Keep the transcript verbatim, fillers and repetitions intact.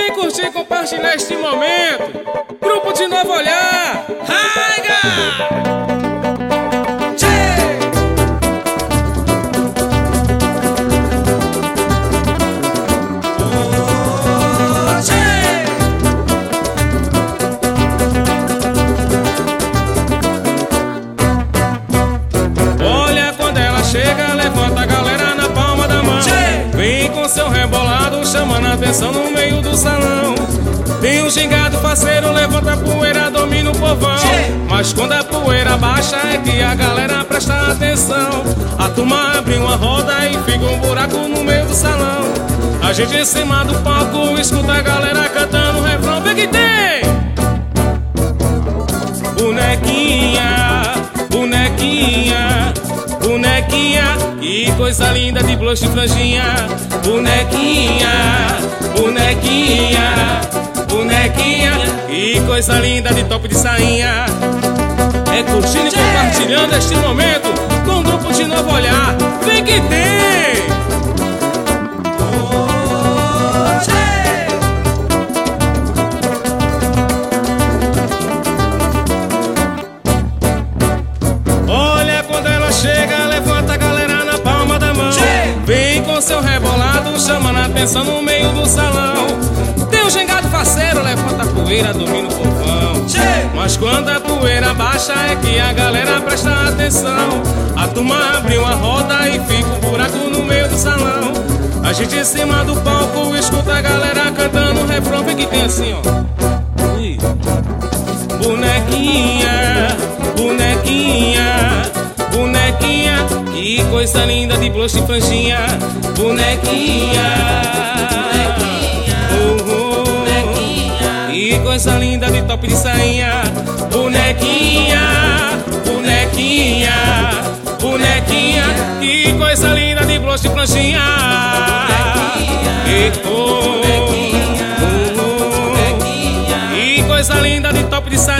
Vem curtir e compartilhar este momento. Grupo de Novo Olhar. Raiga! Chega, levanta a galera na palma da mão. Vem com seu rebolado, chamando a atenção no meio do salão. Tem um gingado parceiro, levanta a poeira, domina o povão. Mas quando a poeira baixa é que a galera presta atenção. A turma abre uma roda e fica um buraco no meio do salão. A gente em cima do palco escuta a galera cantando o refrão. Vem que tem! Bonequinha, bonequinha, bonequinha, que coisa linda de blush e franjinha. Bonequinha, bonequinha, bonequinha, que coisa linda de top de sainha. É curtindo e compartilhando este momento com o grupo de Novo Olhar. Vem que tem! Chega, levanta a galera na palma da mão. Vem com seu rebolado, chamando a atenção no meio do salão. Tem um gingado faceiro, levanta a poeira, domina o povão. Mas quando a poeira baixa é que a galera presta atenção. A turma abre uma roda e fica um buraco no meio do salão. A gente em cima do palco escuta a galera cantando o refrão. Vem que tem assim, ó. Ui. Bonequinha, bonequinha, bonequinha, que coisa linda de blush e franjinha. Bonequinha, oh, oh, bonequinha, que coisa linda de top de sainha. Bonequinha, bonequinha, bonequinha, que coisa linda de blush e franjinha. Oh, oh, oh, que coisa linda de top de sainha.